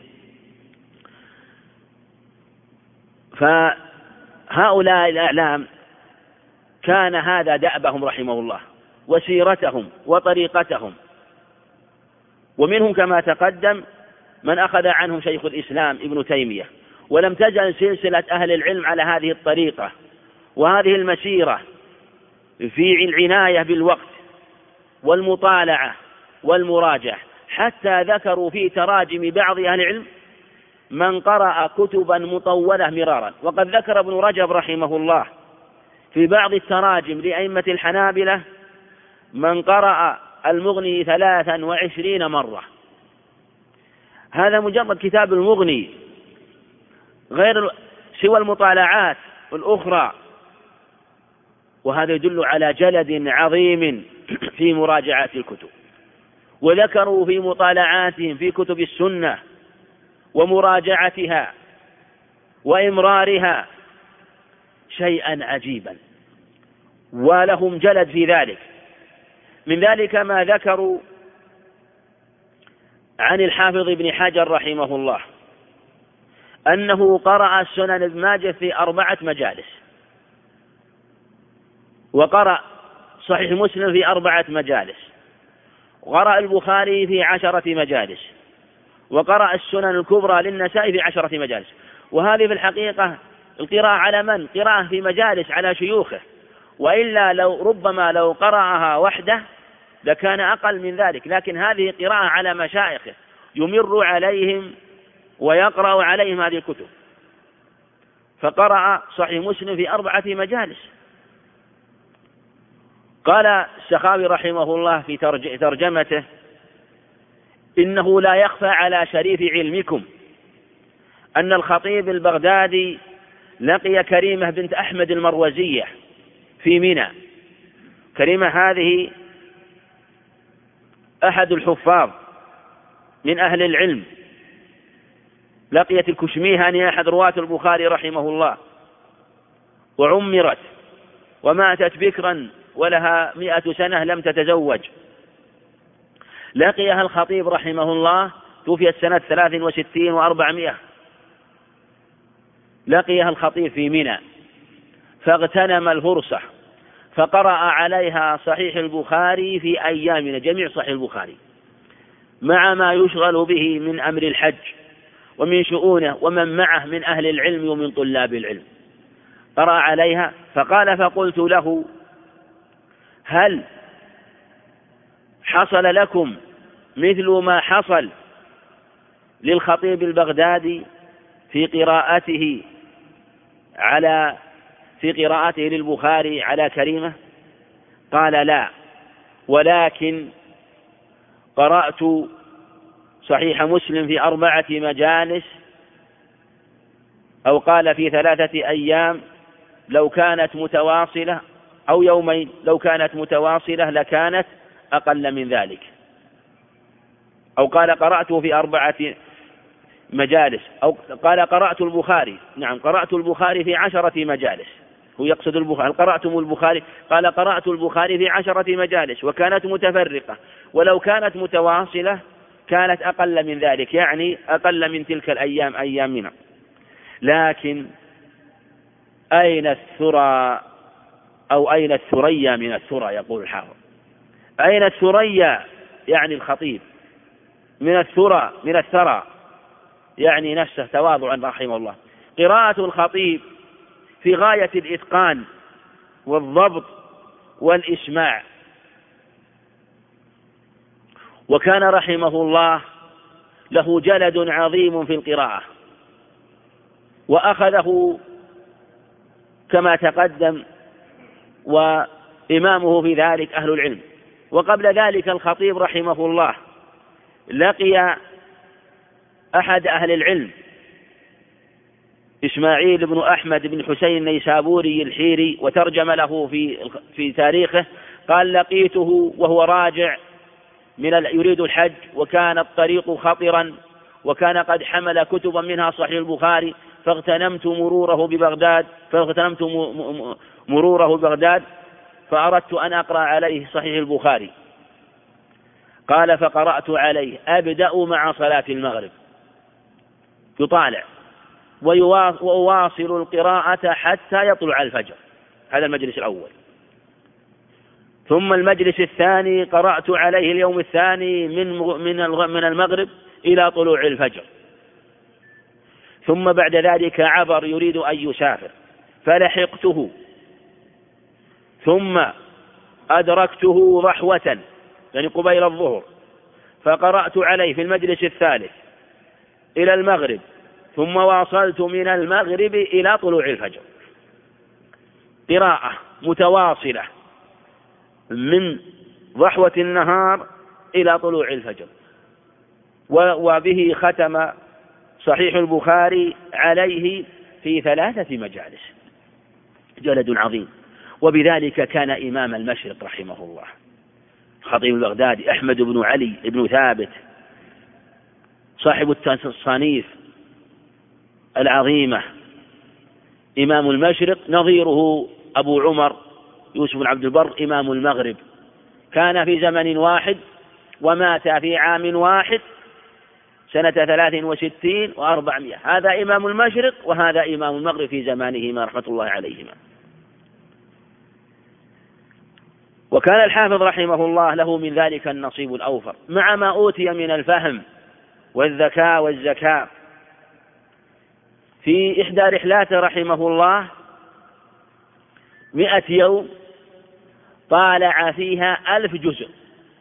فهؤلاء الأعلام كان هذا دأبهم رحمه الله وسيرتهم وطريقتهم. ومنهم كما تقدم من أخذ عنه شيخ الإسلام ابن تيمية، ولم تزل سلسلة أهل العلم على هذه الطريقة وهذه المسيرة في العناية بالوقت والمطالعة والمراجعة، حتى ذكروا في تراجم بعض أهل العلم من قرأ كتبا مطولة مرارا. وقد ذكر ابن رجب رحمه الله في بعض التراجم لأئمة الحنابلة من قرأ المغني 23 مرة. هذا مجرد كتاب المغني غير سوى المطالعات الأخرى، وهذا يدل على جلد عظيم في مراجعة الكتب. وذكروا في مطالعاتهم في كتب السنة ومراجعتها وإمرارها شيئا عجيبا، ولهم جلد في ذلك. من ذلك ما ذكروا عن الحافظ ابن حجر رحمه الله أنه قرأ سنن ابن ماجه في 4 مجالس، وقرأ صحيح مسلم في 4 مجالس، وقرأ البخاري في 10 مجالس، وقرأ السنن الكبرى للنسائي في 10 مجالس. وهذه في الحقيقة القراءة على من؟ قراءة في مجالس على شيوخه، وإلا ربما لو قرأها وحده لكان أقل من ذلك، لكن هذه قراءة على مشايخه يمر عليهم ويقرأ عليهم هذه الكتب. فقرأ صحيح مسلم في 4 مجالس. قال السخاوي رحمه الله في ترجمته: إنه لا يخفى على شريف علمكم أن الخطيب البغدادي لقي كريمة بنت أحمد المروزية في منى. كريمة هذه أحد الحفاظ من أهل العلم، لقيت الكشميهاني أحد رواة البخاري رحمه الله، وعمرت وماتت بكرا ولها 100 سنة لم تتزوج. لقيها الخطيب رحمه الله، توفيت سنة 63 و400. لقيها الخطيب في منى فاغتنم الفرصة فقرأ عليها صحيح البخاري في أيامنا، جميع صحيح البخاري مع ما يشغل به من أمر الحج ومن شؤونه ومن معه من أهل العلم ومن طلاب العلم. قرأ عليها فقال: فقلت له: هل حصل لكم مثل ما حصل للخطيب البغدادي في قراءته للبخاري على كريمة؟ قال: لا، ولكن قرأت صحيح مسلم في 4 مجالس، أو قال في 3 أيام لو كانت متواصلة، أو يومين لو كانت متواصلة لكانت أقل من ذلك. أو قال قرأته في 4 مجالس، أو قال قرأت البخاري، نعم قرأت البخاري في 10 مجالس. هو يقصد البخاري. قرأتم البخاري؟ قال قرأت البخاري في 10 مجالس وكانت متفرقة، ولو كانت متواصلة كانت أقل من ذلك، يعني أقل من تلك الأيام أيامنا. لكن أين الثرى، أو أين الثريا من الثرى؟ يقول الحافظ: أين الثريا يعني الخطيب، من الثرى من الثرى يعني نفسه تواضعا رحمه الله. قراءة الخطيب في غاية الإتقان والضبط والإسماع، وكان رحمه الله له جلد عظيم في القراءة، وأخذه كما تقدم، وإمامه في ذلك أهل العلم. وقبل ذلك الخطيب رحمه الله لقي أحد أهل العلم إسماعيل بن أحمد بن حسين النيسابوري الحيري، وترجم له في تاريخه، قال: لقيته وهو راجع يريد الحج، وكان الطريق خطرا، وكان قد حمل كتبا منها صحيح البخاري، فاغتنمت مروره ببغداد فأردت أن أقرأ عليه صحيح البخاري. قال: فقرأت عليه، أبدأ مع صلاة المغرب يطالع وأواصل القراءة حتى يطلع الفجر. هذا المجلس الأول. ثم المجلس الثاني قرأت عليه اليوم الثاني من المغرب إلى طلوع الفجر. ثم بعد ذلك عبر يريد أن يسافر فلحقته، ثم أدركته ضحوة يعني قبيل الظهر، فقرأت عليه في المجلس الثالث إلى المغرب، ثم واصلت من المغرب إلى طلوع الفجر. قراءة متواصلة من ضحوة النهار إلى طلوع الفجر. وبه ختم صحيح البخاري عليه في 3 مجالس، جلد عظيم. وبذلك كان إمام المشرق رحمه الله، خطيب البغدادي أحمد بن علي بن ثابت صاحب التصانيف العظيمة إمام المشرق، نظيره أبو عمر يوسف بن عبد البر إمام المغرب، كان في زمن واحد ومات في عام واحد سنة 63 و400. هذا إمام المشرق وهذا إمام المغرب في زمانهما رحمة الله عليهما. وكان الحافظ رحمه الله له من ذلك النصيب الأوفر، مع ما أوتي من الفهم والذكاء والزكاة. في إحدى رحلاته رحمه الله 100 يوم طالع فيها 1000 جزء،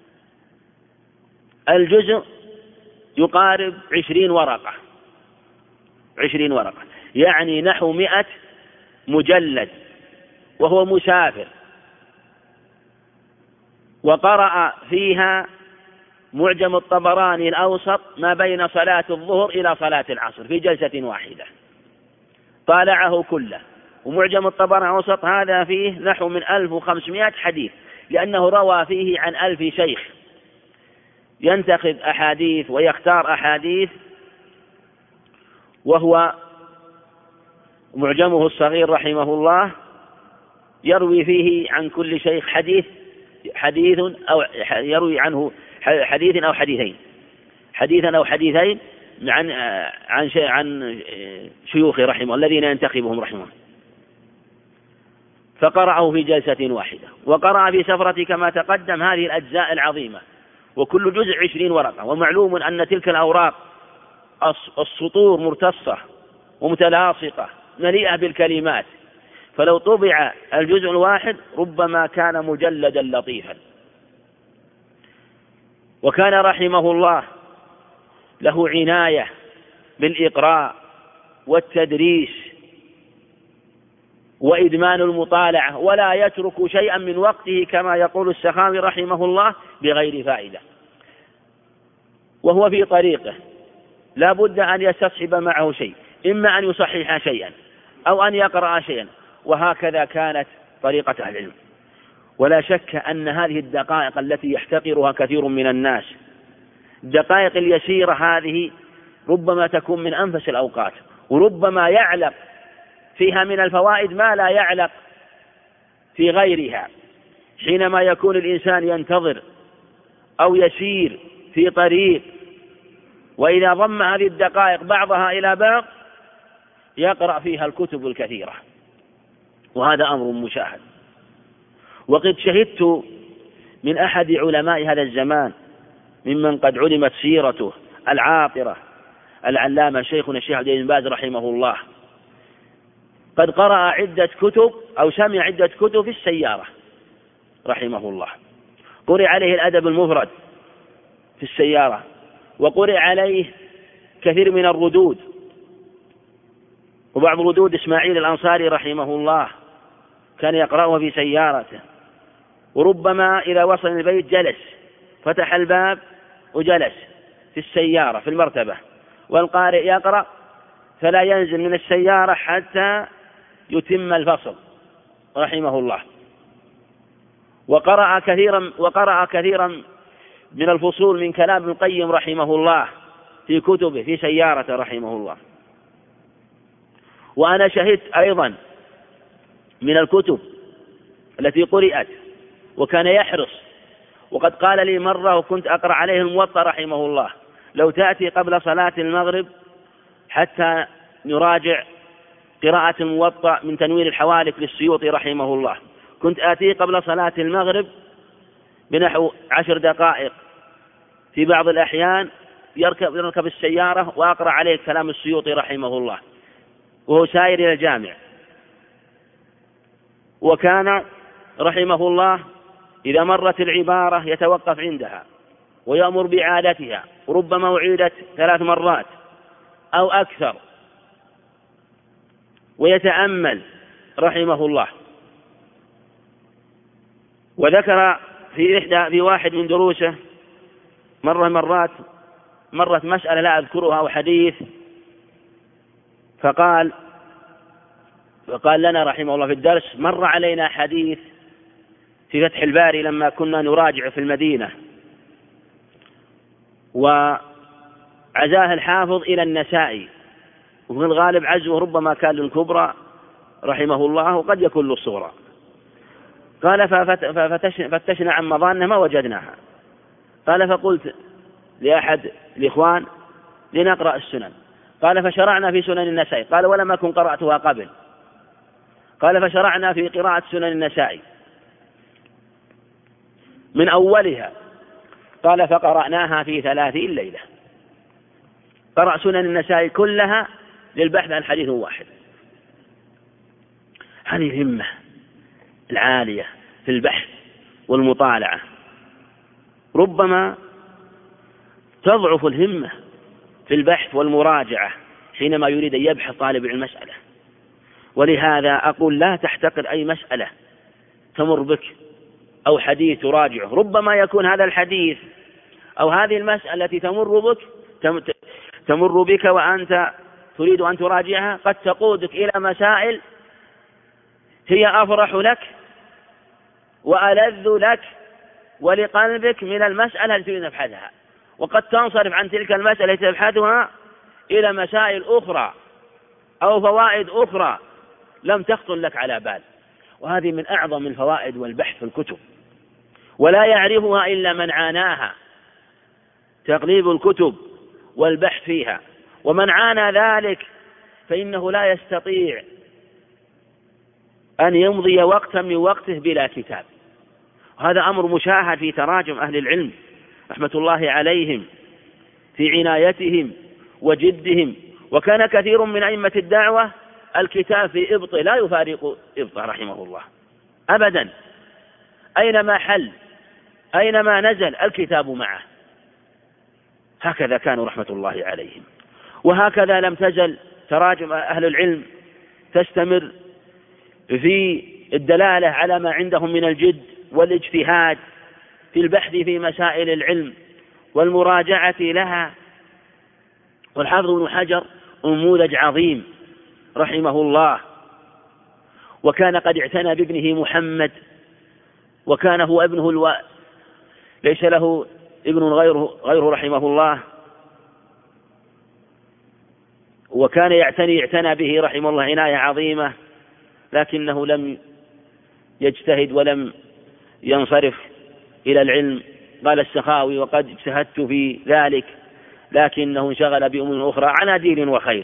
الجزء يقارب 20 ورقة، 20 ورقة يعني نحو 100 مجلد، وهو مسافر. وقرأ فيها معجم الطبراني الأوسط ما بين صلاة الظهر إلى صلاة العصر في جلسة واحدة، طالعه كله. ومعجم الطبراني الأوسط هذا فيه نحو من 1500 حديث، لأنه روى فيه عن 1000 شيخ، ينتخب أحاديث ويختار أحاديث. وهو معجمه الصغير رحمه الله يروي فيه عن كل شيخ حديث أو يروي عنه حديث أو حديثين، حديثا أو حديثين عن شيوخه رحمه الذين ينتخبهم رحمه. فقرأه في جلسة واحدة، وقرأ في سفرة كما تقدم هذه الأجزاء العظيمة، وكل جزء 20 ورقة. ومعلوم أن تلك الأوراق السطور مرتصة ومتلاصقة مليئة بالكلمات، فلو طبع الجزء الواحد ربما كان مجلدا لطيفا. وكان رحمه الله له عناية بالإقراء والتدريس وإدمان المطالعة، ولا يترك شيئا من وقته كما يقول السخاوي رحمه الله بغير فائدة. وهو في طريقه لا بد أن يستصحب معه شيء، إما أن يصحح شيئا أو أن يقرأ شيئا، وهكذا كانت طريقة أهل العلم. ولا شك أن هذه الدقائق التي يحتقرها كثير من الناس، الدقائق اليسيرة هذه ربما تكون من أنفس الأوقات، وربما يعلق فيها من الفوائد ما لا يعلق في غيرها. حينما يكون الإنسان ينتظر أو يسير في طريق، وإذا ضم هذه الدقائق بعضها إلى بعض يقرأ فيها الكتب الكثيرة، وهذا أمر مشاهد. وقد شهدت من أحد علماء هذا الزمان ممن قد علمت سيرته العاطرة العلامة شيخنا الشيخ عبد بن باز رحمه الله، قد قرأ عدة كتب أو سمع عدة كتب في السيارة رحمه الله. قرئ عليه الأدب المفرد في السيارة، وقرئ عليه كثير من الردود، وبعض ردود إسماعيل الأنصاري رحمه الله كان يقرأها في سيارته. وربما إذا وصل البيت جلس، فتح الباب وجلس في السيارة في المرتبة، والقارئ يقرأ فلا ينزل من السيارة حتى يتم الفصل رحمه الله. وقرأ كثيرا من الفصول من كلام ابن القيم رحمه الله في كتبه في سيارته رحمه الله. وأنا شهدت أيضا من الكتب التي قرأت وكان يحرص، وقد قال لي مرة وكنت أقرأ عليه الموطأ رحمه الله، لو تأتي قبل صلاة المغرب حتى نراجع قراءة الموطأ من تنوير الحوالك للسيوطي رحمه الله، كنت آتي قبل صلاة المغرب بنحو 10 دقائق في بعض الأحيان، يركب السيارة وأقرأ عليه كلام السيوطي رحمه الله وهو سائر إلى الجامع. وكان رحمه الله إذا مرت العبارة يتوقف عندها ويأمر بإعادتها، وربما أعيدت 3 مرات أو أكثر، ويتأمل رحمه الله. وذكر في واحد من دروسه مرت مسألة لا أذكرها أو حديث، فقال لنا رحمه الله في الدرس: مر علينا حديث في فتح الباري لما كنا نراجع في المدينة، وعزاه الحافظ إلى النسائي، وفي الغالب عزوه ربما كان للكبرى رحمه الله وقد يكون للصغرى. قال ففتشنا عن مظانه ما وجدناها. قال فقلت لأحد الإخوان لنقرأ السنن. قال فشرعنا في سنن النسائي. قال ولم أكن قرأتها قبل. قال فشرعنا في قراءة سنن النسائي من أولها. قال فقرأناها في 30 ليلة. قرأ سنن النسائي كلها للبحث عن حديث واحد. هذه الهمة العالية في البحث والمطالعة. ربما تضعف الهمة في البحث والمراجعة حينما يريد أن يبحث طالب المسألة، ولهذا أقول لا تحتقر أي مسألة تمر بك أو حديث تراجعه. ربما يكون هذا الحديث أو هذه المسألة التي تمر بك وأنت تريد أن تراجعها قد تقودك إلى مسائل هي أفرح لك وألذ لك ولقلبك من المسألة التي تريد تبحثها، وقد تنصرف عن تلك المسألة التي تبحثها إلى مسائل أخرى أو فوائد أخرى لم تخطر لك على بال. وهذه من أعظم الفوائد والبحث في الكتب، ولا يعرفها إلا من عاناها، تقليب الكتب والبحث فيها. ومن عانى ذلك فإنه لا يستطيع أن يمضي وقتا من وقته بلا كتاب. هذا أمر مشاهد في تراجم أهل العلم رحمة الله عليهم في عنايتهم وجدهم. وكان كثير من أئمة الدعوة الكتاب في إبطه لا يفارق إبطه رحمه الله أبدا، أينما حل أينما نزل الكتاب معه. هكذا كانوا رحمة الله عليهم. وهكذا لم تزل تراجم أهل العلم تستمر في الدلالة على ما عندهم من الجد والاجتهاد في البحث في مسائل العلم والمراجعة لها. والحافظ ابن حجر نموذج عظيم رحمه الله، وكان قد اعتنى بابنه محمد، وكان هو ابنه ليس له ابن غيره رحمه الله، وكان يعتنى به رحمه الله عناية عظيمة، لكنه لم يجتهد ولم ينصرف إلى العلم. قال السخاوي: وقد اجتهدت في ذلك لكنه انشغل بأمور أخرى على دين وخير.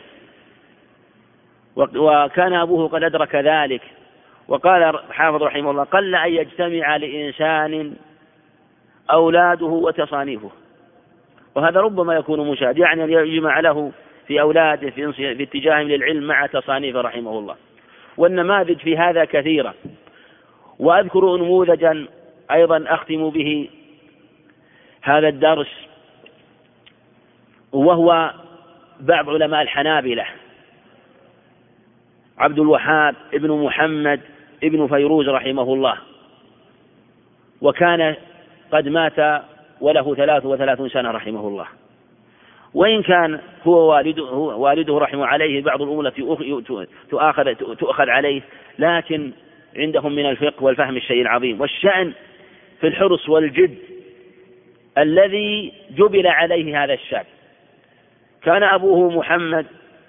وكان أبوه قد أدرك ذلك. وقال حافظ رحمه الله: قل أن يجتمع لإنسان أولاده وتصانيفه. وهذا ربما يكون مشاهد، يعني أن يجمع له في أولاده في اتجاههم للعلم مع تصانيفه رحمه الله. والنماذج في هذا كثيرة. وأذكر نموذجا أيضا أختم به هذا الدرس، وهو بعض علماء الحنابلة عبد الوهاب ابن محمد ابن فيروز رحمه الله، وكان قد مات وله 33 سنة رحمه الله. وإن كان هو والده رحمه عليه بعض الأمور التي تؤخذ عليه، لكن عندهم من الفقه والفهم الشيء العظيم والشأن في الحرص والجد الذي جبل عليه هذا الشاب. كان أبوه محمد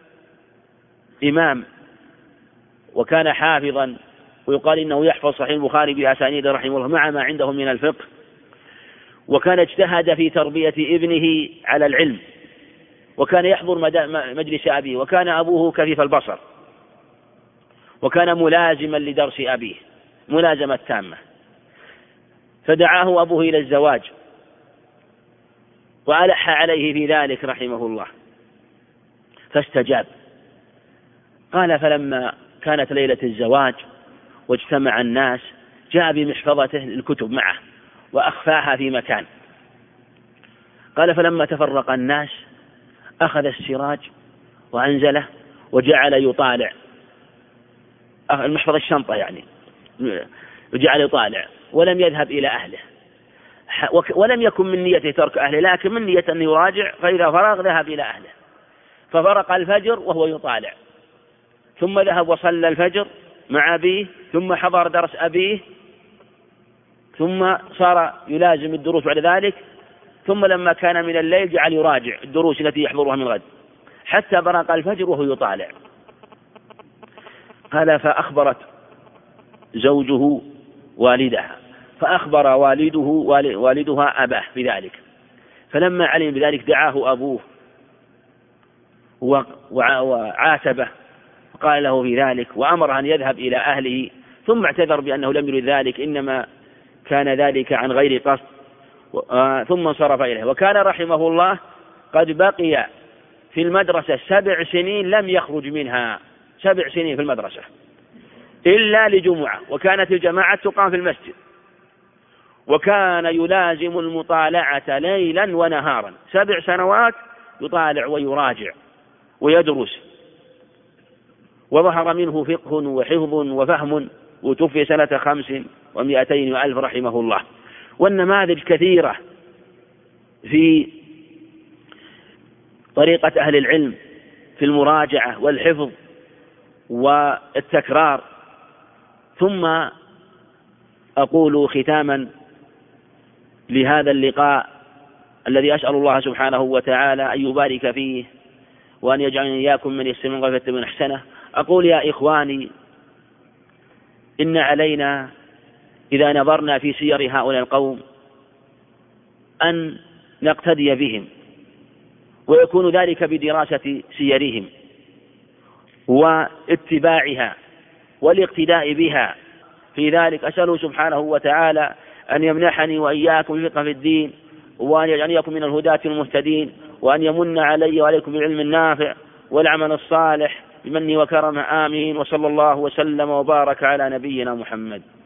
إمام وكان حافظا، ويقال إنه يحفظ صحيح البخاري بأسانيد رحمه الله مع ما عنده من الفقه. وكان اجتهد في تربية ابنه على العلم، وكان يحضر مجلس أبيه، وكان أبوه كفيف البصر، وكان ملازما لدرس أبيه ملازمة تامة. فدعاه أبوه إلى الزواج وألح عليه في ذلك رحمه الله فاستجاب. قال: فلما كانت ليلة الزواج واجتمع الناس جاء بمحفظته الكتب معه وأخفاها في مكان. قال: فلما تفرق الناس أخذ السراج وأنزله وجعل يطالع المحفظة الشنطة، يعني وجعل يطالع ولم يذهب إلى أهله ولم يكن من نيته ترك أهله، لكن من نية أن يراجع، فإذا فرغ ذهب إلى أهله، ففرق الفجر وهو يطالع، ثم ذهب وصلى الفجر مع أبيه، ثم حضر درس أبيه، ثم صار يلازم الدروس بعد ذلك، ثم لما كان من الليل جعل يراجع الدروس التي يحضرها من غد حتى برق الفجر وهو يطالع. قال: فأخبرت زوجه والدها، فأخبر والدها أباه بذلك، فلما علم بذلك دعاه أبوه وعاتبه وقال له في ذلك، وأمر أن يذهب إلى أهله، ثم اعتذر بأنه لم يرد ذلك، إنما كان ذلك عن غير قصد، ثم انصرف إليه. وكان رحمه الله قد بقي في المدرسة 7 سنين لم يخرج منها، 7 سنين في المدرسة إلا لجمعة، وكانت الجماعة تقام في المسجد، وكان يلازم المطالعة ليلا ونهارا، 7 سنوات يطالع ويراجع ويدرس، وظهر منه فقه وحفظ وفهم، وتوفي سنة 500 رحمه الله. والنماذج كثيرة في طريقة أهل العلم في المراجعة والحفظ والتكرار. ثم أقول ختاما لهذا اللقاء الذي أسأل الله سبحانه وتعالى أن يبارك فيه، وأن يجعلني إياكم من يستمعون ويتبعون أحسنه، أقول: يا إخواني، إن علينا إذا نظرنا في سير هؤلاء القوم أن نقتدي بهم، ويكون ذلك بدراسة سيرهم واتباعها والاقتداء بها. في ذلك أسأله سبحانه وتعالى أن يمنحني وإياكم الفقه في الدين، وأن يجعلني من الهداة المهتدين، وأن يمن علي وعليكم بالعلم النافع والعمل الصالح بمنه وكرمه، آمين. وصلى الله وسلم وبارك على نبينا محمد.